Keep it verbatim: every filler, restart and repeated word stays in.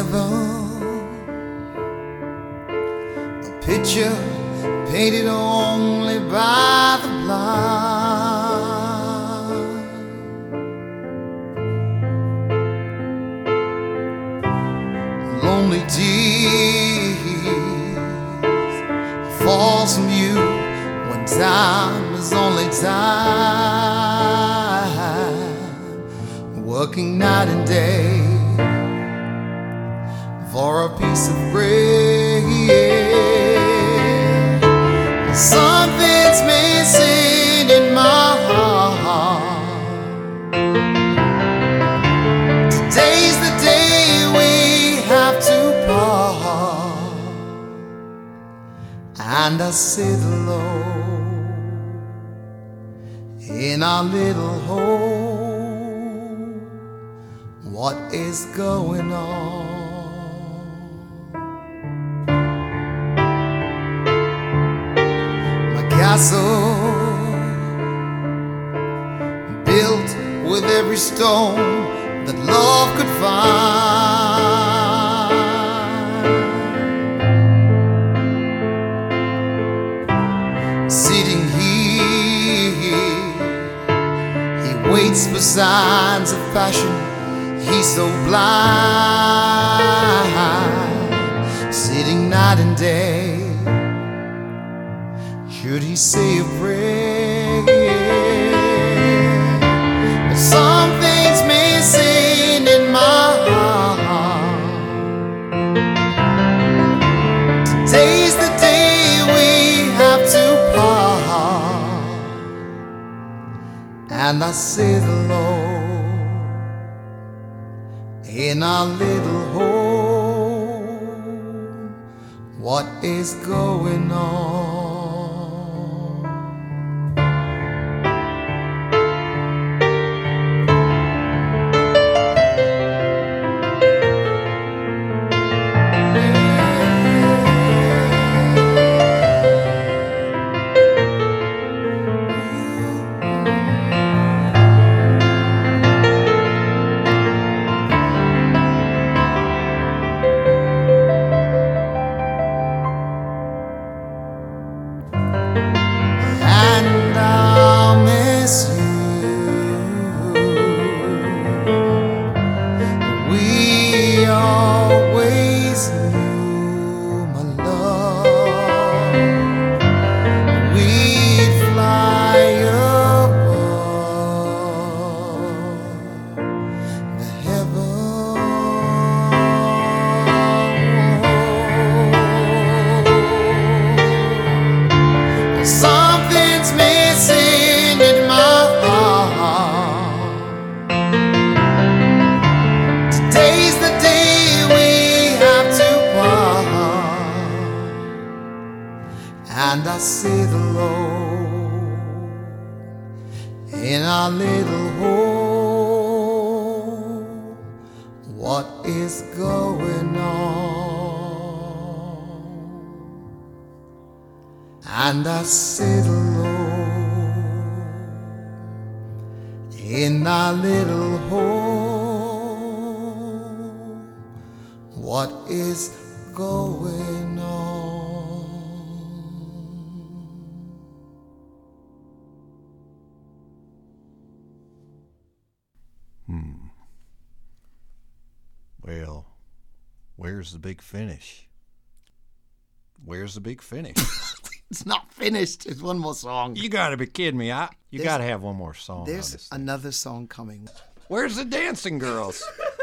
heaven, a picture painted only by the blind. Lonely tears falls from you when time is only time, working night and day for a piece of bread. Something's missing in my heart. Today's the day we have to part, and I sit alone in our little home. What is going on? Castle built with every stone that love could find. Sitting here, he waits for signs of passion. He's so blind, sitting night and day. Should he say a prayer? But something's missing in my heart. Today's the day we have to part, and I sit alone in our little home. What is going on? Something's missing in my heart. Today's the day we have to part, and I sit alone in our little home. What is going on? And I sit alone in our little home. What is going on? Hmm. Well, where's the big finish? Where's the big finish? It's not finished. There's one more song. You gotta be kidding me. I, you There's- gotta have one more song. on There's this thing. another song coming. Where's the dancing girls?